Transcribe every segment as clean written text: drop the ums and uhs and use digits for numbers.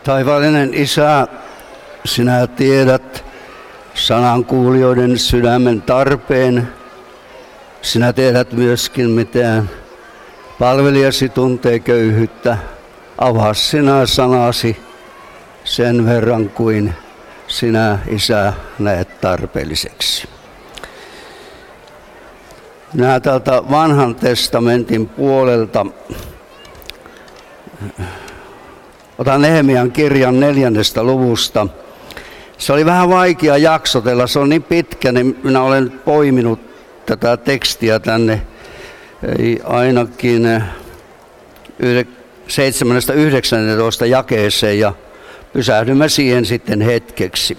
Taivaallinen Isä, sinä tiedät sanankuulijoiden sydämen tarpeen. Sinä tiedät myöskin, miten palvelijasi tuntee köyhyyttä. Avaa sinä sanasi sen verran kuin sinä, Isä, näet tarpeelliseksi. Minä tältä Vanhan testamentin puolelta otan Nehemian kirjan 4. luvusta. Se oli vähän vaikea jaksotella, se on niin pitkä, niin minä olen poiminut tätä tekstiä tänne ainakin 7.–19. jakeeseen ja pysähdymme siihen sitten hetkeksi.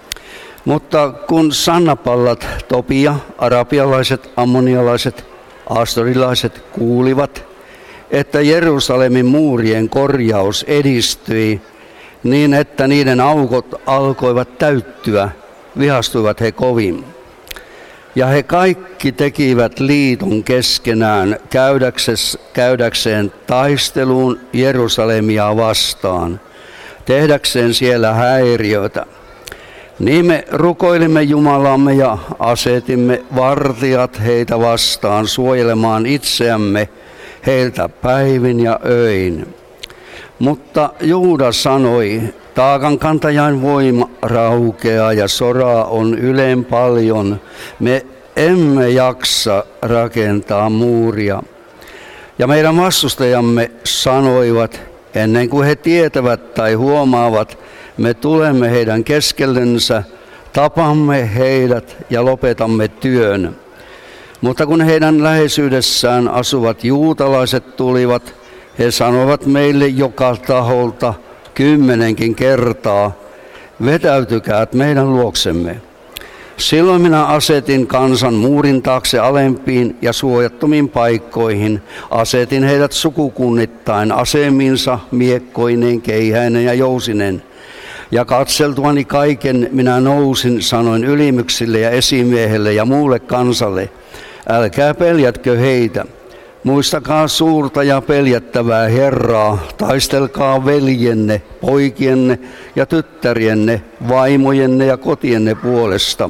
Mutta kun Sanballat, Tobia, arabialaiset, ammonialaiset, astorilaiset kuulivat, että Jerusalemin muurien korjaus edistyi niin, että niiden aukot alkoivat täyttyä, vihastuivat he kovin. Ja he kaikki tekivät liiton keskenään käydäkseen taisteluun Jerusalemia vastaan, tehdäkseen siellä häiriötä. Niin me rukoilimme Jumalamme ja asetimme vartijat heitä vastaan suojelemaan itseämme heiltä päivin ja öin. Mutta Juuda sanoi, taakankantajan voima raukeaa ja soraa on ylen paljon. Me emme jaksa rakentaa muuria. Ja meidän vastustajamme sanoivat, ennen kuin he tietävät tai huomaavat, me tulemme heidän keskellensä, tapamme heidät ja lopetamme työn. Mutta kun heidän läheisyydessään asuvat juutalaiset tulivat, he sanovat meille joka taholta 10 kertaa, vetäytykäät meidän luoksemme. Silloin minä asetin kansan muurin taakse alempiin ja suojattomiin paikkoihin. Asetin heidät sukukunnittain asemiinsa miekkoineen, keihäinen ja jousinen. Ja katseltuani kaiken minä nousin, sanoin ylimyksille ja esimiehelle ja muulle kansalle, älkää peljätkö heitä. Muistakaa suurta ja peljättävää Herraa, taistelkaa veljenne, poikienne ja tyttärienne, vaimojenne ja kotienne puolesta.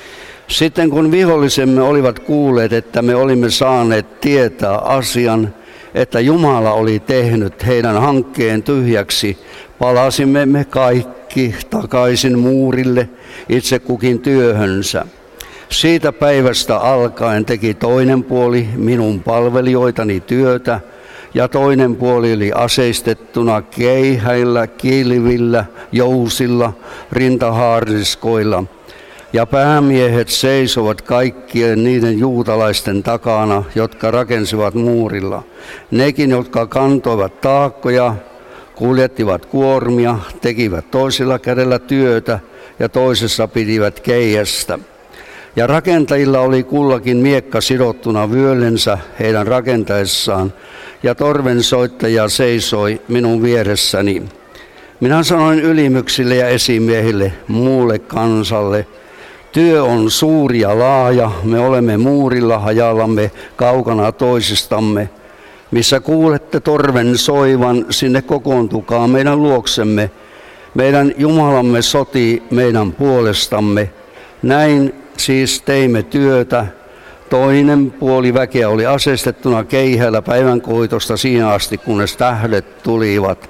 Sitten kun vihollisemme olivat kuulleet, että me olimme saaneet tietää asian, että Jumala oli tehnyt heidän hankkeen tyhjäksi, palasimme me kaikki takaisin muurille, itse kukin työhönsä. Siitä päivästä alkaen teki toinen puoli minun palvelijoitani työtä, ja toinen puoli oli aseistettuna keihäillä, kilvillä, jousilla, rintahaarniskoilla. Ja päämiehet seisovat kaikkien niiden juutalaisten takana, jotka rakensivat muurilla. Nekin, jotka kantoivat taakkoja, kuljettivat kuormia, tekivät toisella kädellä työtä ja toisessa pitivät keihästä. Ja rakentajilla oli kullakin miekka sidottuna vyöllensä heidän rakentaessaan, ja torvensoittaja seisoi minun vieressäni. Minä sanoin ylimyksille ja esimiehille, muulle kansalle, työ on suuri ja laaja, me olemme muurilla hajallamme kaukana toisistamme. Missä kuulette torven soivan, sinne kokoontukaa meidän luoksemme. Meidän Jumalamme sotii meidän puolestamme. Näin siis teimme työtä. Toinen puoli väkeä oli aseistettuna keihällä päivänkoitosta siinä asti, kunnes tähdet tulivat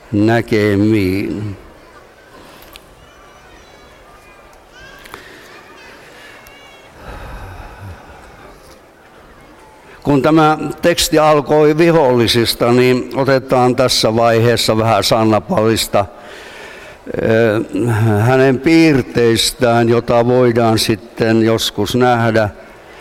näkemiin. Kun tämä teksti alkoi vihollisista, niin otetaan tässä vaiheessa vähän Sanballista, hänen piirteistään, jota voidaan sitten joskus nähdä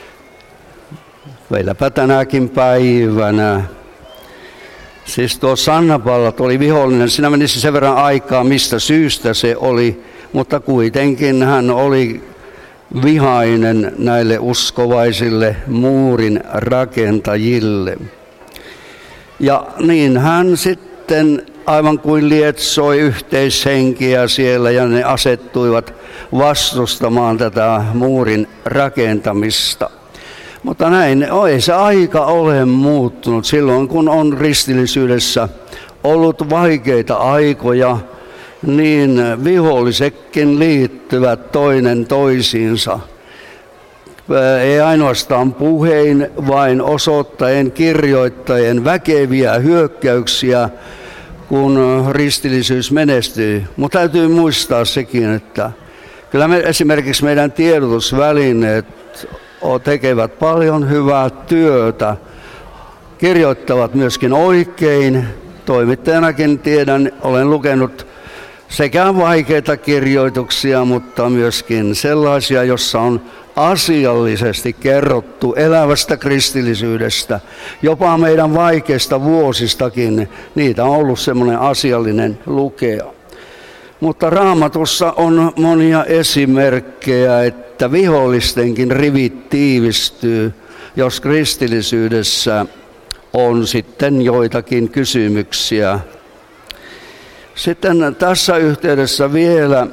vieläpä tänäkin päivänä. Siis tuo Sanballat oli vihollinen, siinä menisi sen verran aikaa, mistä syystä se oli, mutta kuitenkin hän oli vihainen näille uskovaisille muurin rakentajille. Ja niin hän sitten aivan kuin lietsoi yhteishenkiä siellä ja ne asettuivat vastustamaan tätä muurin rakentamista. Mutta näin, ei se aika ole muuttunut silloin, kun on kristillisyydessä ollut vaikeita aikoja, niin vihollisetkin liittyvät toinen toisiinsa. Ei ainoastaan puhein, vain osoittajien, kirjoittajien väkeviä hyökkäyksiä, kun ristillisyys menestyy. Mutta täytyy muistaa sekin, että kyllä esimerkiksi meidän tiedotusvälineet tekevät paljon hyvää työtä, kirjoittavat myöskin oikein. Toimittajanakin tiedän, olen lukenut sekä vaikeita kirjoituksia, mutta myöskin sellaisia, jossa on asiallisesti kerrottu elävästä kristillisyydestä, jopa meidän vaikeista vuosistakin, niitä on ollut semmoinen asiallinen lukea. Mutta Raamatussa on monia esimerkkejä, että vihollistenkin rivit tiivistyy, jos kristillisyydessä on sitten joitakin kysymyksiä. Sitten tässä yhteydessä vielä,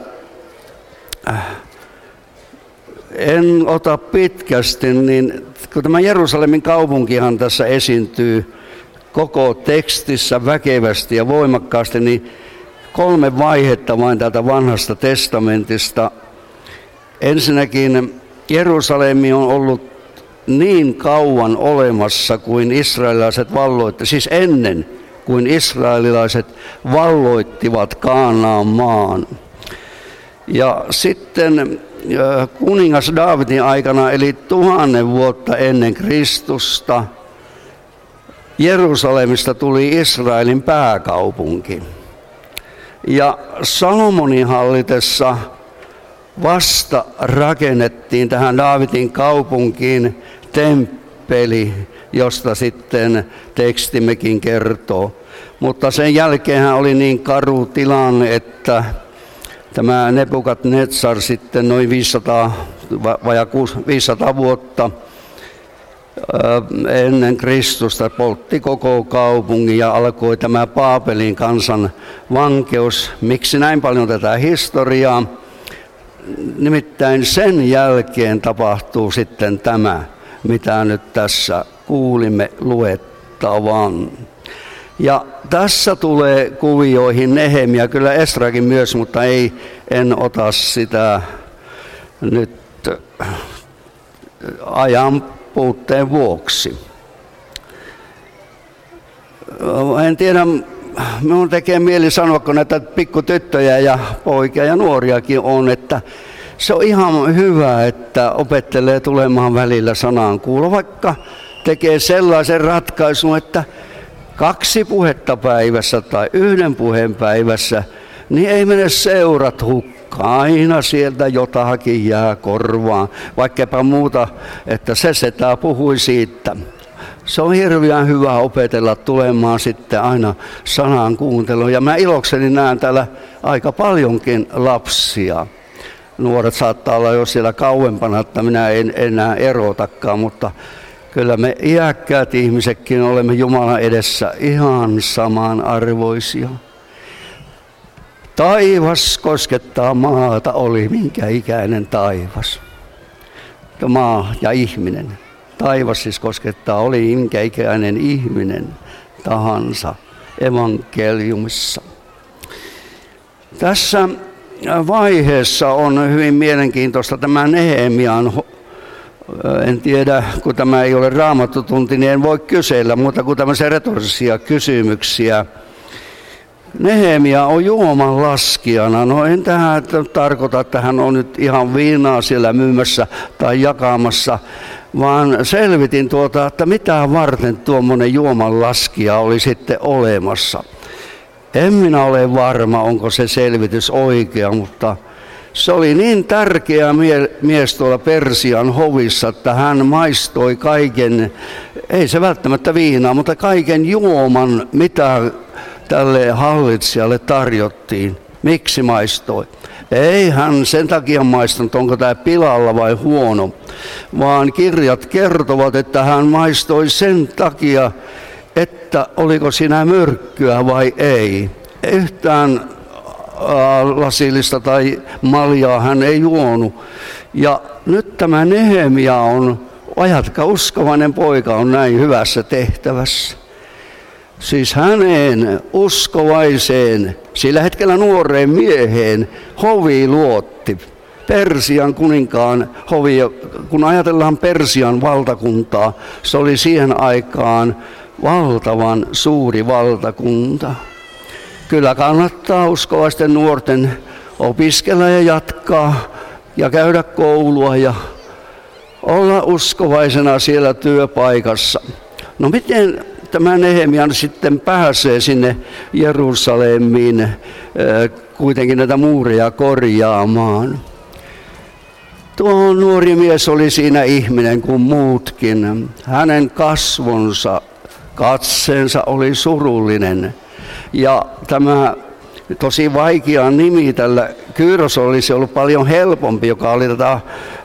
en ota pitkästi, niin kun tämä Jerusalemin kaupunkihan tässä esiintyy koko tekstissä väkevästi ja voimakkaasti, niin 3 vaihetta vain täältä vanhasta testamentista. Ensinnäkin Jerusalemi on ollut niin kauan olemassa kuin israelilaiset valloittivat, siis ennen kuin israelilaiset valloittivat Kaanaan maan. Ja sitten kuningas Daavidin aikana, eli 1000 vuotta ennen Kristusta, Jerusalemista tuli Israelin pääkaupunki. Ja Salomonin hallitessa vasta rakennettiin tähän Daavidin kaupunkiin temppeli, josta sitten tekstimmekin kertoo. Mutta sen jälkeen oli niin karu tilanne, että tämä Nebukadnetsar sitten noin 500 vuotta ennen Kristusta poltti koko kaupungin ja alkoi tämä Baabelin kansan vankeus. Miksi näin paljon tätä historiaa? Nimittäin sen jälkeen tapahtuu sitten tämä, mitä nyt tässä kuulimme luettavan. Ja tässä tulee kuvioihin Nehemia, kyllä Esrakin myös, mutta en ota sitä nyt ajan puutteen vuoksi. En tiedä, minun tekee mieli sanoa, kun näitä pikkutyttöjä ja poikia ja nuoriakin on, että se on ihan hyvä, että opettelee tulemaan välillä sanaan kuulla, vaikka tekee sellaisen ratkaisun, että 2 puhetta päivässä tai 1 puheen päivässä, niin ei mene seurat hukkaan. Aina sieltä jotakin jää korvaan, vaikkapa muuta, että se setä puhui siitä. Se on hirveän hyvä opetella tulemaan sitten aina sanan kuunteluun. Ja mä ilokseni näen täällä aika paljonkin lapsia. Nuoret saattaa olla jo siellä kauempana, että minä en enää erotakaan, mutta kyllä me iäkkäät ihmisetkin olemme Jumalan edessä ihan samanarvoisia. Taivas koskettaa maata, oli minkä ikäinen taivas. Maa ja ihminen. Taivas siis koskettaa, oli minkä ikäinen ihminen tahansa evankeliumissa. Tässä vaiheessa on hyvin mielenkiintoista tämä Nehemian, en tiedä, kun tämä ei ole raamattutunti, niin en voi kysellä muuta kuin tämmöisiä retorisia kysymyksiä. Nehemia on juoman laskijana. No en tähän tarkoita, että hän on nyt ihan viinaa siellä myymässä tai jakamassa, vaan selvitin että mitä varten tuommoinen juoman laskija oli sitten olemassa. En minä ole varma, onko se selvitys oikea, mutta se oli niin tärkeä mies tuolla Persian hovissa, että hän maistoi kaiken, ei se välttämättä viinaa, mutta kaiken juoman, mitä tälle hallitsijalle tarjottiin. Miksi maistoi? Ei hän sen takia maistanut, onko tämä pilalla vai huono, vaan kirjat kertovat, että hän maistoi sen takia, että oliko siinä myrkkyä vai ei. Yhtään lasillista tai maljaa hän ei juonut. Ja nyt tämä Nehemia on, ajatkaa, uskovainen poika on näin hyvässä tehtävässä. Siis hänen uskovaiseen sillä hetkellä nuoreen mieheen hovi luotti. Persian kuninkaan hovi, kun ajatellaan Persian valtakuntaa, se oli siihen aikaan valtavan suuri valtakunta. Kyllä kannattaa uskovaisten nuorten opiskella ja jatkaa ja käydä koulua ja olla uskovaisena siellä työpaikassa. No miten tämä Nehemia sitten pääsee sinne Jerusalemiin kuitenkin näitä muureja korjaamaan? Tuo nuori mies oli siinä ihminen kuin muutkin. Hänen kasvonsa, katseensa oli surullinen. Ja tämä tosi vaikea nimi tällä Kyros olisi ollut paljon helpompi, joka oli tätä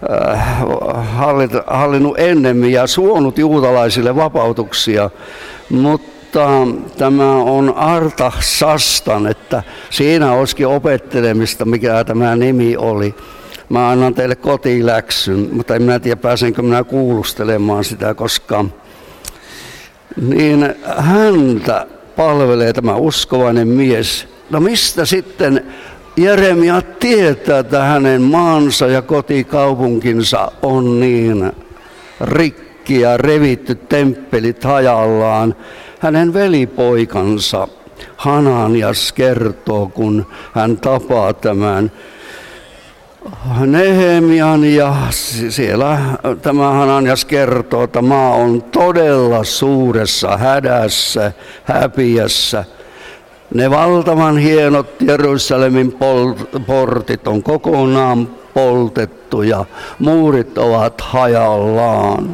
hallinnut ennemmin ja suonut juutalaisille vapautuksia. Mutta tämä on Artaxastan, että siinä olisikin opettelemista, mikä tämä nimi oli. Mä annan teille kotiläksyn, mutta en minä tiedä pääsenkö minä kuulustelemaan sitä koskaan. Niin häntä palvelee tämä uskovainen mies. No mistä sitten Jeremia tietää, että hänen maansa ja kotikaupunkinsa on niin rikki ja revitty, temppelit hajallaan? Hänen velipoikansa Hananias kertoo, kun hän tapaa tämän Nehemian ja siellä tämä Hananias kertoo, että maa on todella suuressa hädässä, häpiässä. Ne valtavan hienot Jerusalemin portit on kokonaan poltettu ja muurit ovat hajallaan.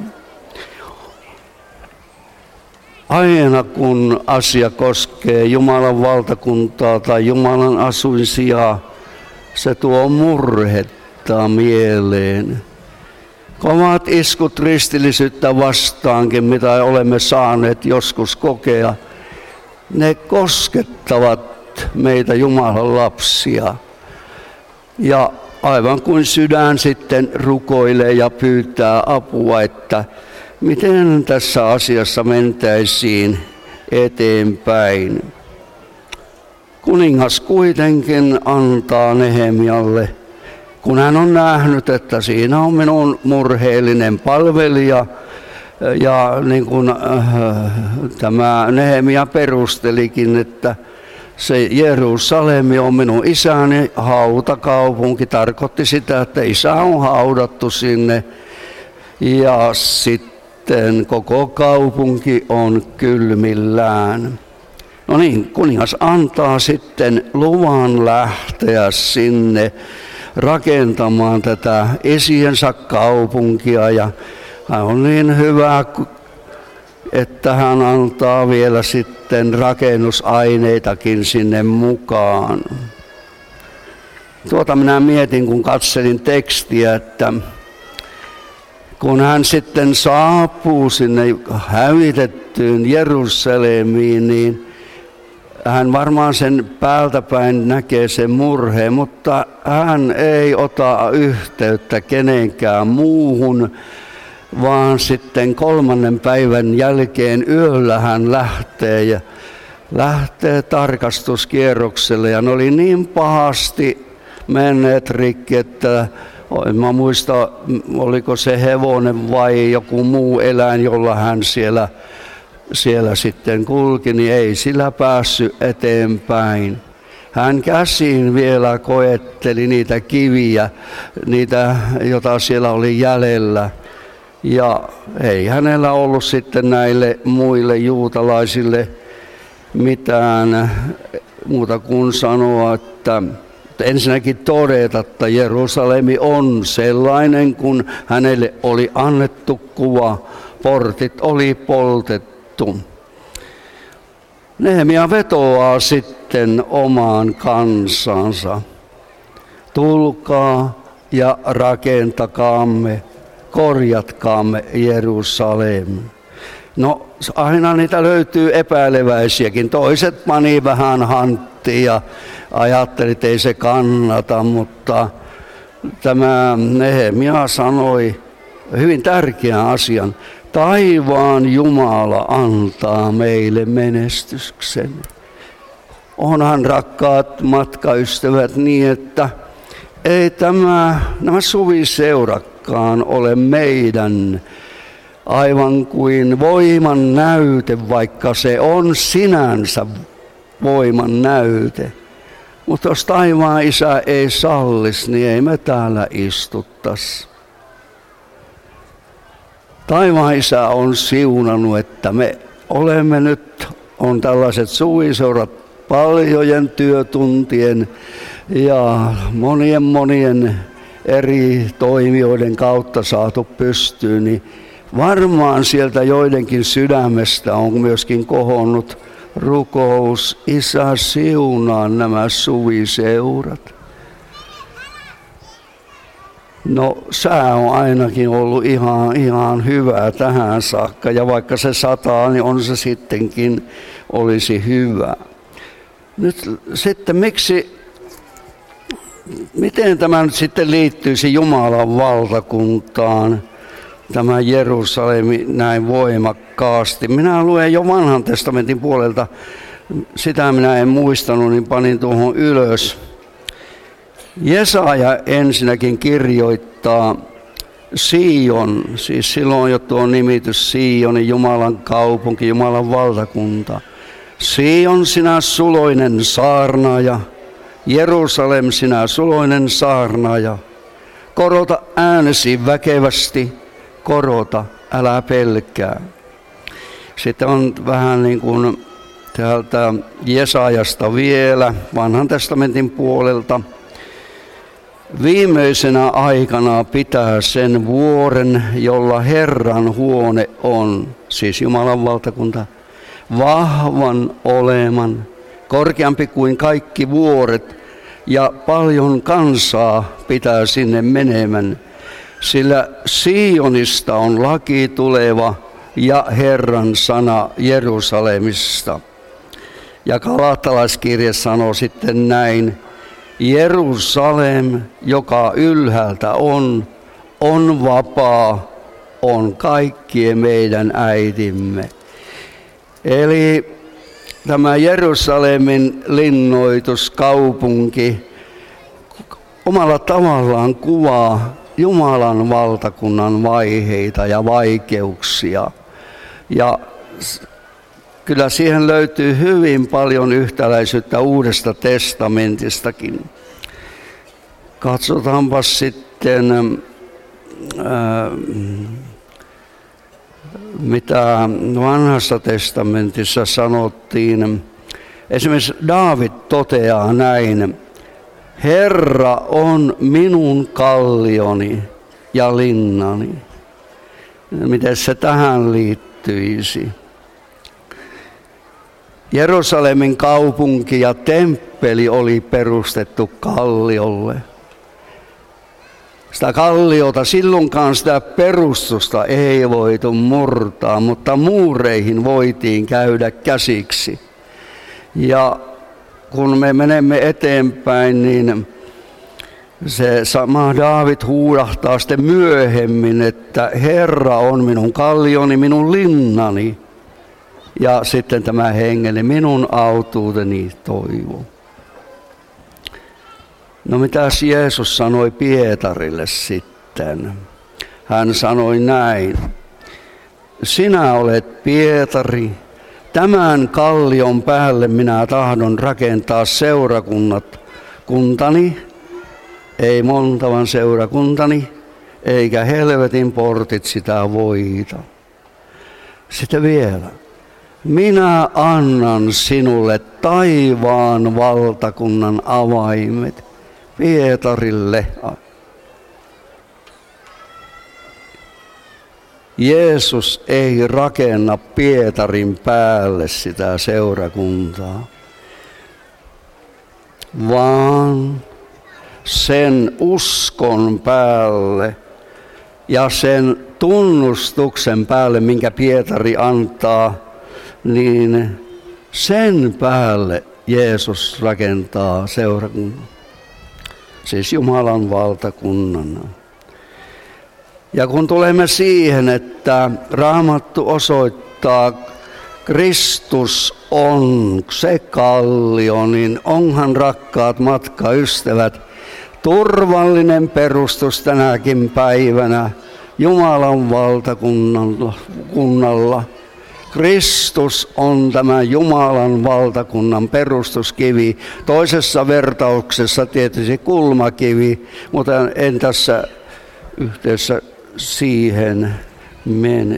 Aina kun asia koskee Jumalan valtakuntaa tai Jumalan asuinsijaa, se tuo murhetta mieleen. Kovat iskut kristillisyyttä vastaankin, mitä olemme saaneet joskus kokea, ne koskettavat meitä Jumalan lapsia. Ja aivan kuin sydän sitten rukoilee ja pyytää apua, että miten tässä asiassa mentäisiin eteenpäin. Kuningas kuitenkin antaa Nehemialle, kun hän on nähnyt, että siinä on minun murheellinen palvelija, ja niin kuin tämä Nehemia perustelikin, että se Jerusalemi on minun isäni hautakaupunki, tarkoitti sitä, että isä on haudattu sinne, ja sitten koko kaupunki on kylmillään. No niin, kuningas antaa sitten luvan lähteä sinne rakentamaan tätä isiensä kaupunkia ja hän on niin hyvä, että hän antaa vielä sitten rakennusaineitakin sinne mukaan. Minä mietin, kun katselin tekstiä, että kun hän sitten saapuu sinne hävitettyyn Jerusalemiin, niin hän varmaan sen päältäpäin näkee sen murheen, mutta hän ei ota yhteyttä kenenkään muuhun, vaan sitten 3. päivän jälkeen yöllä hän lähtee tarkastuskierrokselle. Ja ne oli niin pahasti menneet rikki, että en mä muista, oliko se hevonen vai joku muu eläin, jolla hän siellä sitten kulki, niin ei sillä päässyt eteenpäin. Hän käsin vielä koetteli niitä kiviä, niitä, joita siellä oli jäljellä. Ja ei hänellä ollut sitten näille muille juutalaisille mitään muuta kuin sanoa, että ensinnäkin todeta, että Jerusalemi on sellainen, kun hänelle oli annettu kuva, portit oli poltettu. Nehemia vetoaa sitten omaan kansansa. Tulkaa ja rakentakaamme, korjatkaamme Jerusalem. No aina niitä löytyy epäileväisiäkin. Toiset pani vähän hanttiin ja ajatteli, että ei se kannata, mutta tämä Nehemia sanoi hyvin tärkeän asian. Taivaan Jumala antaa meille menestyksen. onhan rakkaat matkaystävät niin, että ei nämä suviseurakkaan ole meidän aivan kuin voiman näyte, vaikka se on sinänsä voiman näyte. Mutta jos taivaan Isä ei sallis, niin ei me täällä istuttaisi. Taivaan Isä on siunannut, että me olemme nyt, on tällaiset suviseurat paljojen työtuntien ja monien eri toimijoiden kautta saatu pystyyn, niin varmaan sieltä joidenkin sydämestä on myöskin kohonnut rukous, Isä siunaa nämä suviseurat. No sää on ainakin ollut ihan hyvä tähän saakka ja vaikka se sataa, niin on se sittenkin olisi hyvä. Nyt sitten miten tämä nyt sitten liittyisi Jumalan valtakuntaan, tämä Jerusalemi näin voimakkaasti? Minä luen jo Vanhan testamentin puolelta, sitä minä en muistanut, niin panin tuohon ylös. Jesaja ensinnäkin kirjoittaa Sion, siis silloin jo tuo nimitys Sionin, Jumalan kaupunki, Jumalan valtakunta. Sion, sinä suloinen saarnaaja, Jerusalem, sinä suloinen saarnaaja. Korota äänesi väkevästi, korota, älä pelkää. Sitten on vähän niin kuin täältä Jesajasta vielä, Vanhan testamentin puolelta. Viimeisenä aikana pitää sen vuoren, jolla Herran huone on, siis Jumalan valtakunta, vahvan oleman, korkeampi kuin kaikki vuoret, ja paljon kansaa pitää sinne menemään, sillä Sionista on laki tuleva ja Herran sana Jerusalemista. Ja Galatalaiskirje sanoo sitten näin, Jerusalem, joka ylhäältä on vapaa, on kaikkien meidän äitimme. Eli tämä Jerusalemin linnoituskaupunki omalla tavallaan kuvaa Jumalan valtakunnan vaiheita ja vaikeuksia. Ja kyllä siihen löytyy hyvin paljon yhtäläisyyttä Uudesta testamentistakin. Katsotaanpas sitten, mitä Vanhassa testamentissa sanottiin. Esimerkiksi Daavid toteaa näin, Herra on minun kallioni ja linnani. Miten se tähän liittyisi? Jerusalemin kaupunki ja temppeli oli perustettu kalliolle. Sitä kalliota, silloinkaan sitä perustusta ei voitu murtaa, mutta muureihin voitiin käydä käsiksi. Ja kun me menemme eteenpäin, niin se sama Daavid huudahtaa sitten myöhemmin, että Herra on minun kallioni, minun linnani. Ja sitten tämä hengellinen, minun autuuteni toivo. No mitäs Jeesus sanoi Pietarille sitten? Hän sanoi näin, sinä olet Pietari, tämän kallion päälle minä tahdon rakentaa seurakuntani, ei monta vaan seurakuntani, eikä helvetin portit sitä voita. Sitten vielä. Minä annan sinulle taivaan valtakunnan avaimet Pietarille. Jeesus ei rakenna Pietarin päälle sitä seurakuntaa, vaan sen uskon päälle ja sen tunnustuksen päälle, minkä Pietari antaa, niin sen päälle Jeesus rakentaa seurakunnan, siis Jumalan valtakunnan. Ja kun tulemme siihen, että Raamattu osoittaa Kristus on se kallio, niin onhan rakkaat matkaystävät turvallinen perustus tänäkin päivänä Jumalan valtakunnalla. Kristus on tämä Jumalan valtakunnan perustuskivi. Toisessa vertauksessa tietysti kulmakivi, mutta en tässä yhteydessä siihen mene.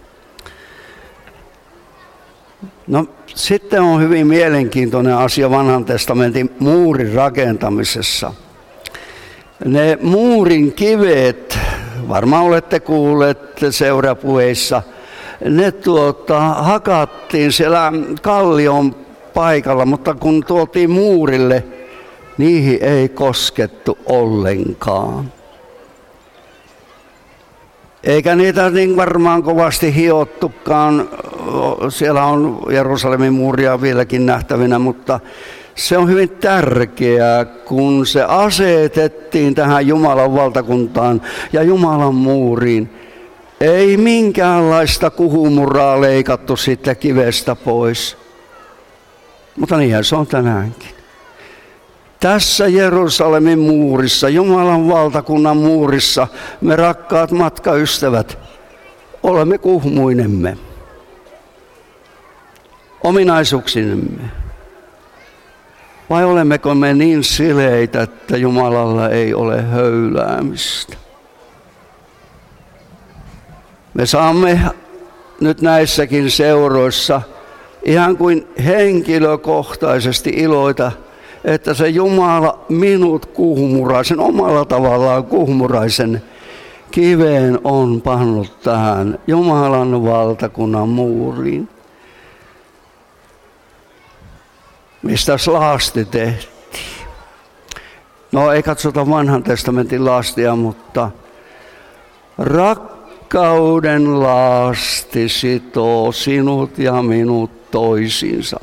No, sitten on hyvin mielenkiintoinen asia Vanhan testamentin muurin rakentamisessa. Ne muurin kivet, varmaan olette kuulleet seurapuheissa, ne hakattiin siellä kallion paikalla, mutta kun tuotiin muurille, niihin ei koskettu ollenkaan. Eikä niitä niin varmaan kovasti hiottukaan. Siellä on Jerusalemin muuria vieläkin nähtävinä, mutta se on hyvin tärkeää, kun se asetettiin tähän Jumalan valtakuntaan ja Jumalan muuriin. Ei minkäänlaista kuhumuraa leikattu siitä kivestä pois. Mutta niinhän se on tänäänkin. Tässä Jerusalemin muurissa, Jumalan valtakunnan muurissa, me rakkaat matkaystävät, olemme kuhmuinemme, ominaisuuksinemme. Vai olemmeko me niin sileitä, että Jumalalla ei ole höyläämistä? Me saamme nyt näissäkin seuroissa ihan kuin henkilökohtaisesti iloita, että se Jumala minut kuhmuraisen, omalla tavallaan kuhmuraisen kiveen on pannut tähän Jumalan valtakunnan muuriin. Mistäs laasti tehtiin? No ei katsota Vanhan testamentin laastia, mutta rakkauden laasti sitoo sinut ja minut toisiinsa.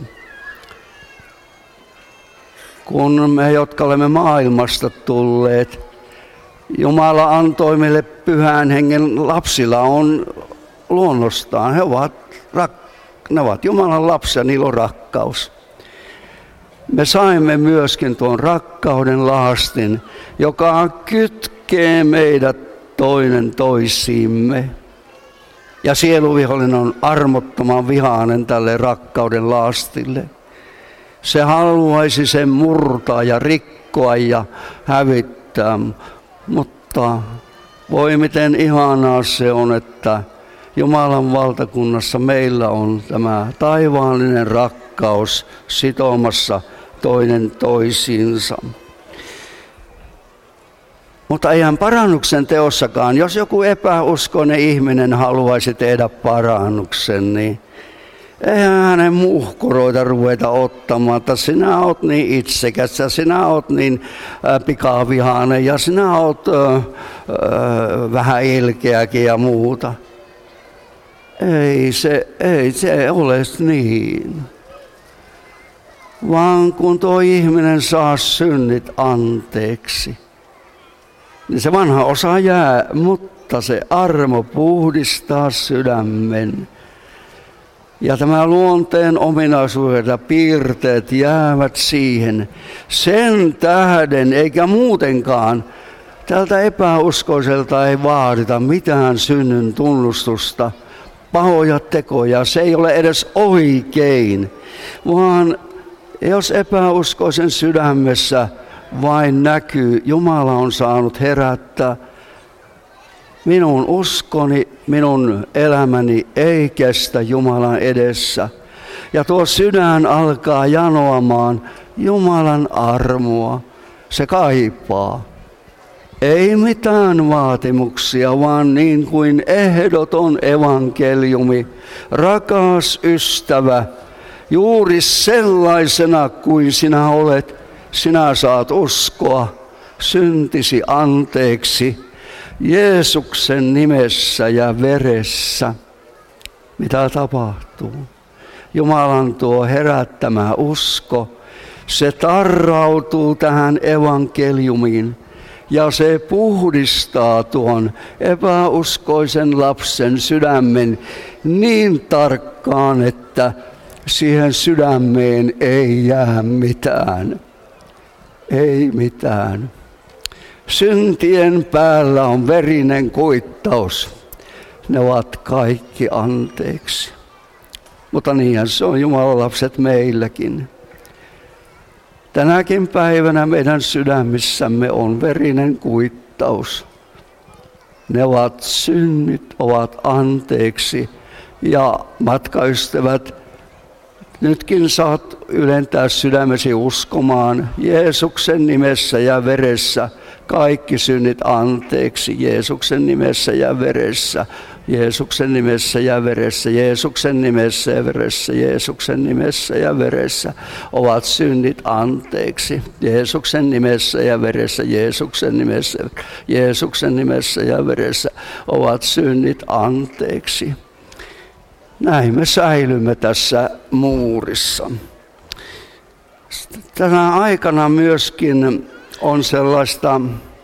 Kun me, jotka olemme maailmasta tulleet, Jumala antoi meille Pyhän Hengen, lapsilla on luonnostaan. Ne ovat Jumalan lapsia, niillä on rakkaus. Me saimme myöskin tuon rakkauden laastin, joka kytkee meidät toinen toisiimme. Ja sieluvihollinen on armottoman vihainen tälle rakkauden laastille. Se haluaisi sen murtaa ja rikkoa ja hävittää, mutta voi miten ihanaa se on, että Jumalan valtakunnassa meillä on tämä taivaallinen rakkaus sitomassa toinen toisiinsa. Mutta eihän parannuksen teossakaan, jos joku epäuskoinen ihminen haluaisi tehdä parannuksen, niin eihän hänen muhkuroita ruveta ottamaan, että sinä oot niin itsekäs ja sinä oot niin pikavihainen ja sinä oot vähän ilkeäkin ja muuta. Ei se ole niin. Vaan kun tuo ihminen saa synnit anteeksi, niin se vanha osa jää, mutta se armo puhdistaa sydämen. Ja tämä luonteen ominaisuudet ja piirteet jäävät siihen. Sen tähden eikä muutenkaan tältä epäuskoiselta ei vaadita mitään synnyn tunnustusta, pahoja tekoja. Se ei ole edes oikein, vaan jos epäuskoisen sydämessä vain näkyy, Jumala on saanut herättää, minun uskoni, minun elämäni ei kestä Jumalan edessä. Ja tuo sydän alkaa janoamaan Jumalan armoa. Se kaipaa. Ei mitään vaatimuksia, vaan niin kuin ehdoton evankeliumi. Rakas ystävä, juuri sellaisena kuin sinä olet, sinä saat uskoa syntisi anteeksi Jeesuksen nimessä ja veressä. Mitä tapahtuu? Jumalan tuo herättämä usko, se tarrautuu tähän evankeliumiin Ja se puhdistaa tuon epäuskoisen lapsen sydämen niin tarkkaan, että siihen sydämeen ei jää mitään. Ei mitään. Syntien päällä on verinen kuittaus. Ne ovat kaikki anteeksi. Mutta niinhän se on Jumalan lapset meilläkin. Tänäkin päivänä meidän sydämissämme on verinen kuittaus. Ne ovat synnit, ovat anteeksi. Ja matkaystävät, nytkin saat ylentää sydämesi uskomaan Jeesuksen nimessä ja veressä. Kaikki synnit anteeksi Jeesuksen nimessä ja veressä. Jeesuksen nimessä ja veressä, Jeesuksen nimessä ja veressä, Jeesuksen nimessä ja veressä ovat synnit anteeksi. Jeesuksen nimessä ja veressä, Jeesuksen nimessä, Jeesuksen nimessä ja veressä ovat synnit anteeksi. Näin me säilymme tässä muurissa. Tänä aikana myöskin on sellaista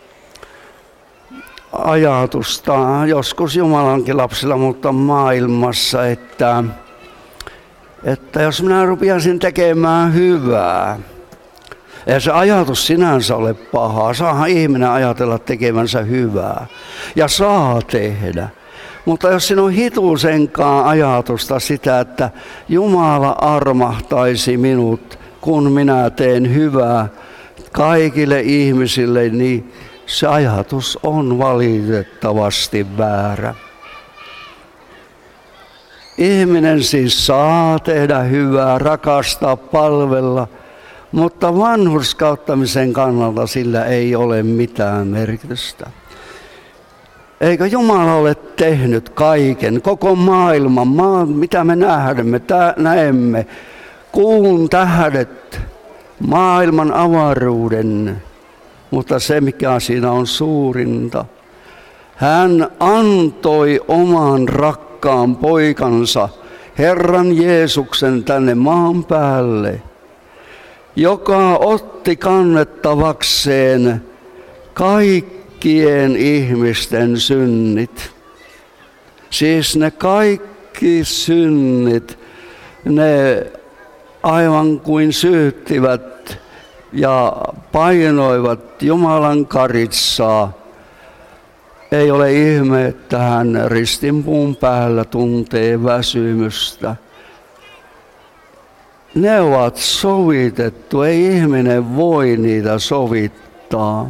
ajatusta, joskus Jumalankin lapsilla, mutta maailmassa, että jos minä rupeaisin tekemään hyvää, ei se ajatus sinänsä ole pahaa, saahan ihminen ajatella tekemänsä hyvää ja saa tehdä. Mutta jos siinä on hitusenkaan ajatusta sitä, että Jumala armahtaisi minut, kun minä teen hyvää kaikille ihmisille, niin se ajatus on valitettavasti väärä. Ihminen siis saa tehdä hyvää, rakastaa, palvella, mutta vanhurskauttamisen kannalta sillä ei ole mitään merkitystä. Eikö Jumala ole tehnyt kaiken, koko maailman, mitä me näemme, kuun tähdet, maailman avaruuden, mutta se mikä siinä on suurinta, hän antoi oman rakkaan poikansa, Herran Jeesuksen tänne maan päälle, joka otti kannettavakseen kaikkien ihmisten synnit. Siis ne kaikki synnit, ne aivan kuin syyttivät ja painoivat Jumalan karitsaa. Ei ole ihme, että hän ristinpuun päällä tuntee väsymystä. Ne ovat sovitettu, ei ihminen voi niitä sovittaa.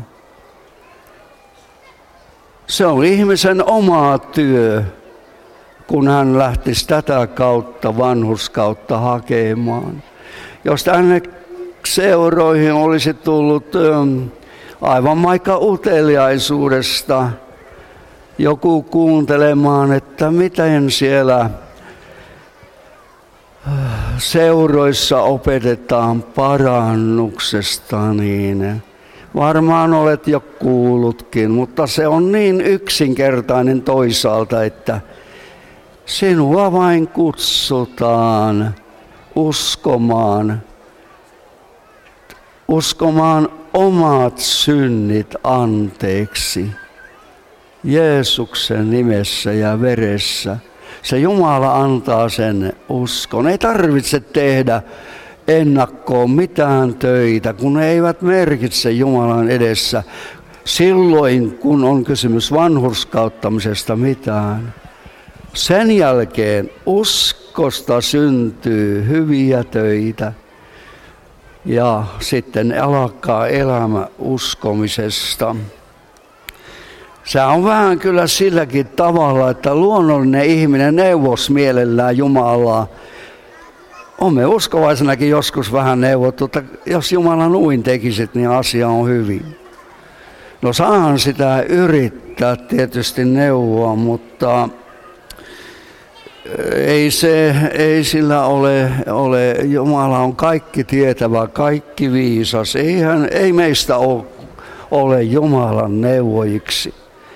Se on ihmisen oma työ, kun hän lähtisi tätä kautta, vanhurskautta hakemaan. Jos tänne seuroihin olisi tullut aivan vaikka uteliaisuudesta joku kuuntelemaan, että miten siellä seuroissa opetetaan parannuksesta, niin varmaan olet jo kuullutkin, mutta se on niin yksinkertainen toisaalta, että sinua vain kutsutaan uskomaan omat synnit anteeksi Jeesuksen nimessä ja veressä. Se Jumala antaa sen uskon. Ei tarvitse tehdä ennakkoon mitään töitä, kun ne eivät merkitse Jumalan edessä silloin, kun on kysymys vanhurskauttamisesta mitään. Sen jälkeen uskosta syntyy hyviä töitä ja sitten alkaa elämä uskomisesta. Se on vähän kyllä silläkin tavalla, että luonnollinen ihminen neuvos mielellään Jumalaa. Olemme uskovaisenakin joskus vähän neuvottu, että jos Jumala noin tekisit, niin asia on hyvin. No saahan sitä yrittää tietysti neuvoa, mutta ei sillä ole, Jumala on kaikki tietävä, kaikki viisas. Ei meistä ole Jumalan neuvojiksi.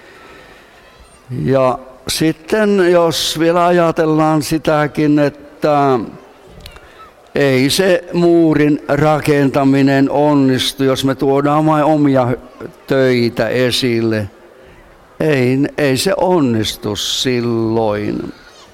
Ja sitten jos vielä ajatellaan sitäkin, että Ei se muurin rakentaminen onnistu, jos me tuodaan vain omia töitä esille. Ei se onnistu silloin.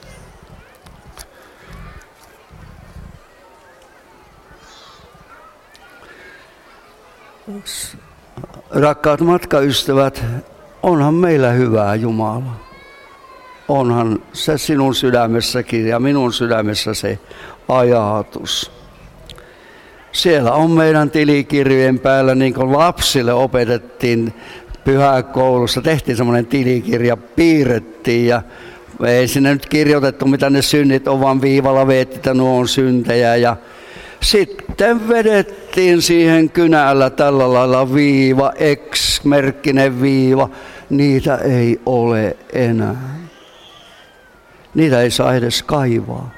Rakkaat matkaystävät, onhan meillä hyvää Jumala. Onhan se sinun sydämessäkin ja minun sydämessä se ajatus. Siellä on meidän tilikirjojen päällä, niin kuin lapsille opetettiin pyhäkoulussa. Tehtiin semmoinen tilikirja, piirrettiin ja ei sinne nyt kirjoitettu, mitä ne synnit on, vaan viivalla veetti, että nuo on syntejä. Ja sitten vedettiin siihen kynällä tällä lailla viiva, X-merkkinen viiva. Niitä ei ole enää. Niitä ei saa edes kaivaa.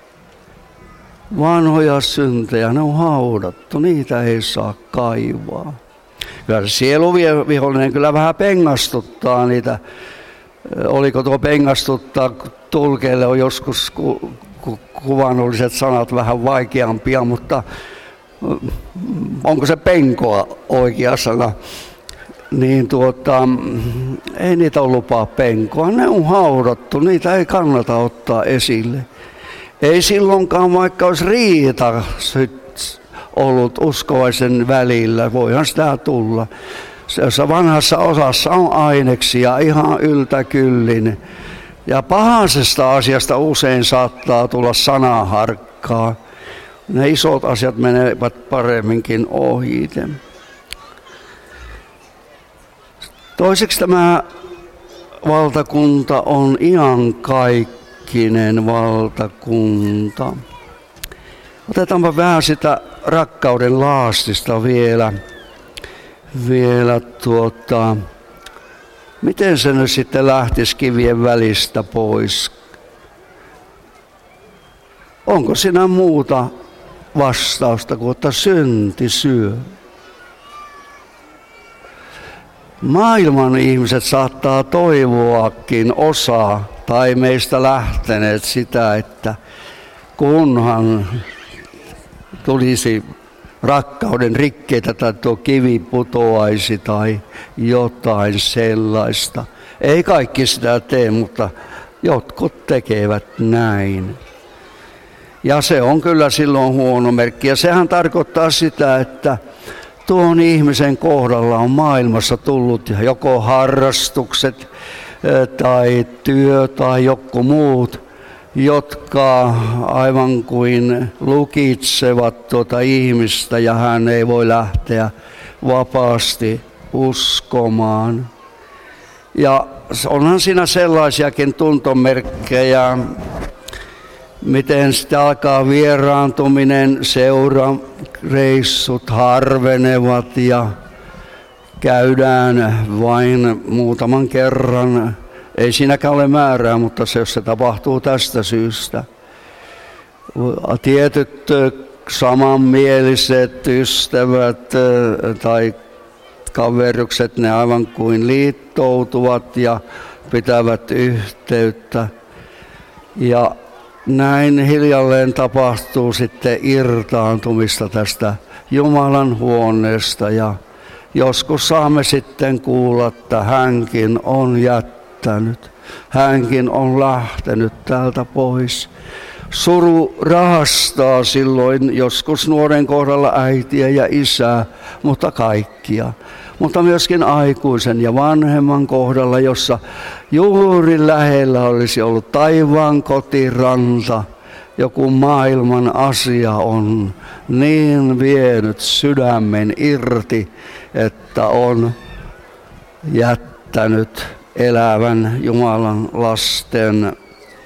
Vanhoja syntejä, ne on haudattu, niitä ei saa kaivaa. Kyllä se sieluvihollinen kyllä vähän pengastuttaa niitä. Oliko tuo pengastuttaa, tulkeille on joskus kuvannolliset sanat vähän vaikeampia, mutta onko se penkoa oikea sana? Niin ei niitä ole lupaa penkoa, ne on haudattu, niitä ei kannata ottaa esille. Ei silloinkaan, vaikka olisi riita ollut uskovaisen välillä, voihan sitä tulla. Jossa vanhassa osassa on aineksia ihan yltäkyllin. Ja pahasesta asiasta usein saattaa tulla sanaharkkaa. Ne isot asiat menevät paremminkin ohite. Toiseksi tämä valtakunta on iankaikkinen valtakunta. Otetaanpa vähän sitä rakkauden laastista vielä miten se nyt sitten lähtisi kivien välistä pois? Onko siinä muuta vastausta kuin että synti syö? Maailman ihmiset saattaa toivoakin osa tai meistä lähteneet sitä, että kunhan tulisi rakkauden rikkeitä tai tuo kivi putoaisi tai jotain sellaista. Ei kaikki sitä tee, mutta jotkut tekevät näin. Ja se on kyllä silloin huono merkki. Ja sehän tarkoittaa sitä, että tuon ihmisen kohdalla on maailmassa tullut joko harrastukset tai työ tai joku muut, jotka aivan kuin lukitsevat tuota ihmistä ja hän ei voi lähteä vapaasti uskomaan. Ja onhan siinä sellaisiakin tuntomerkkejä, miten sitten alkaa vieraantuminen, seurareissut harvenevat ja käydään vain muutaman kerran. Ei siinäkään ole määrää, mutta jos se tapahtuu tästä syystä. Tietyt samanmieliset ystävät tai kaverukset, ne aivan kuin liittoutuvat ja pitävät yhteyttä. Ja näin hiljalleen tapahtuu sitten irtaantumista tästä Jumalan huoneesta ja joskus saamme sitten kuulla, että hänkin on jättänyt, hänkin on lähtenyt täältä pois. Suru rahastaa silloin joskus nuoren kohdalla äitiä ja isää, mutta kaikkia. Mutta myöskin aikuisen ja vanhemman kohdalla, jossa juuri lähellä olisi ollut taivaan kotiranta, joku maailman asia on niin vienyt sydämen irti, että on jättänyt elävän Jumalan lasten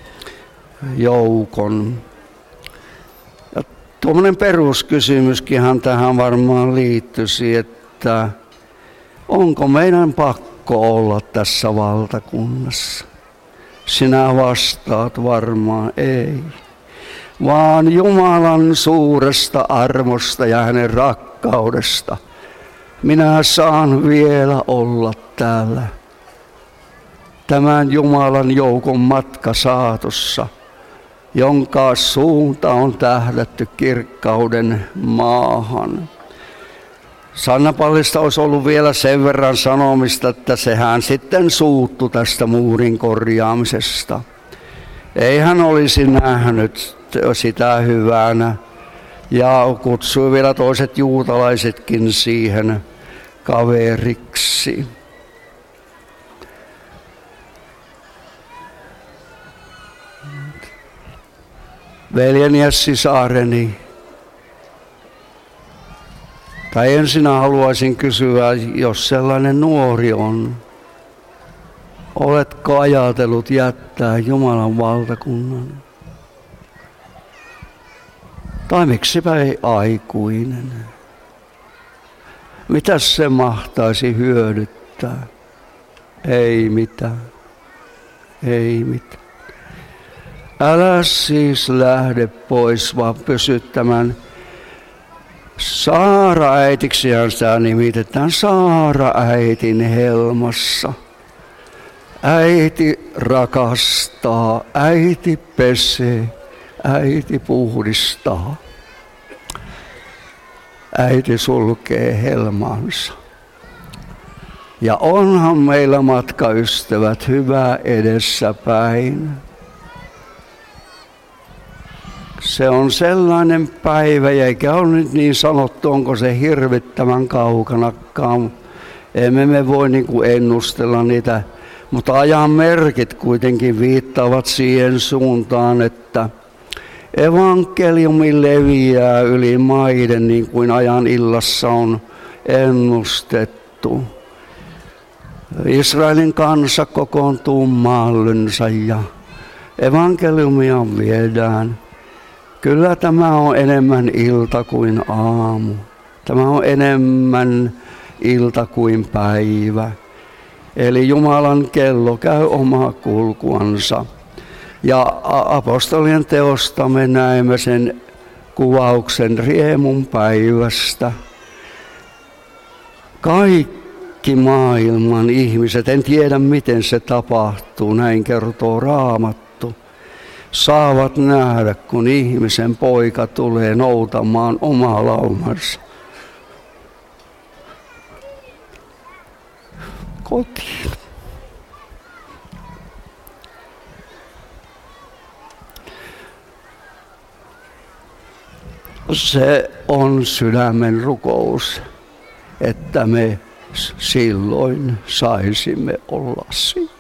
joukon. Ja tuommoinen peruskysymyskinhan tähän varmaan liittyisi, että onko meidän pakko olla tässä valtakunnassa? Sinä vastaat varmaan ei. Vaan Jumalan suuresta armosta ja hänen rakkaudesta minä saan vielä olla täällä tämän Jumalan joukon matkasaatossa. jonka suunta on tähdätty kirkkauden maahan. Sanna Pallista olisi ollut vielä sen verran sanomista, että sehän sitten suuttui tästä muurin korjaamisesta. Ei hän olisi nähnyt sitä hyvänä ja kutsui vielä toiset juutalaisetkin siihen kaveriksi. Veljeni ja sisareni, tai ensin haluaisin kysyä, jos sellainen nuori on, oletko ajatellut jättää Jumalan valtakunnan? Tai miksipä ei aikuinen? Mitäs se mahtaisi hyödyttää? Ei mitään. Ei mitään. Älä siis lähde pois, vaan pysy tämän Saara-äitiksihän sitä nimitetään, Saara-äitin helmassa. Äiti rakastaa, äiti pesee, äiti puhdistaa. Äiti sulkee helmansa. Ja onhan meillä matkaystävät hyvä edessäpäin. Se on sellainen päivä, eikä ole nyt niin sanottu, onko se hirvittävän kaukanakaan. Emme me voi ennustella niitä, mutta ajan merkit kuitenkin viittaavat siihen suuntaan, että evankeliumi leviää yli maiden niin kuin ajan illassa on ennustettu. Israelin kansa kokoontuu maallynsa ja evankeliumia viedään. Kyllä tämä on enemmän ilta kuin aamu. Tämä on enemmän ilta kuin päivä. Eli Jumalan kello käy omaa kulkuansa. Ja apostolien teosta me näemme sen kuvauksen riemun päivästä. Kaikki maailman ihmiset, en tiedä miten se tapahtuu, näin kertoo Raamattu, saavat nähdä, kun ihmisen poika tulee noutamaan omaa laumansa kotiin. Se on sydämen rukous, että me silloin saisimme olla siinä.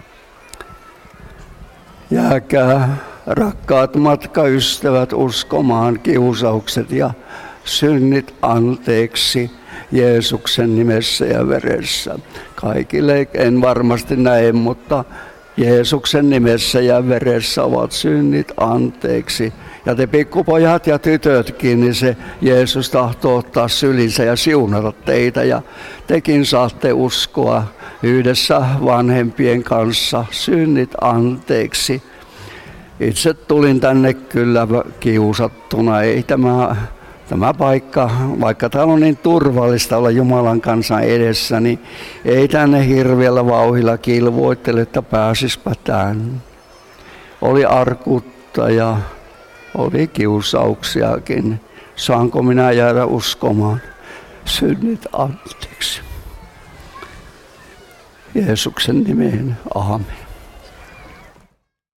Jääkää, rakkaat matkaystävät, uskomaan kiusaukset ja synnit anteeksi Jeesuksen nimessä ja veressä. Kaikille en varmasti näe, mutta Jeesuksen nimessä ja veressä ovat synnit anteeksi. Ja te pikkupojat ja tytötkin, niin se Jeesus tahtoo ottaa sylinsä ja siunata teitä. Ja tekin saatte uskoa yhdessä vanhempien kanssa synnit anteeksi. Itse tulin tänne kyllä kiusattuna. Ei tämä paikka, vaikka täällä on niin turvallista olla Jumalan kansan edessä, niin ei tänne hirveällä vauhdilla kilvoittele, että pääsispä tänne. Oli arkuutta ja oli kiusauksiakin. Saanko minä jäädä uskomaan synnit anteeksi? Jeesuksen nimeen, aamen.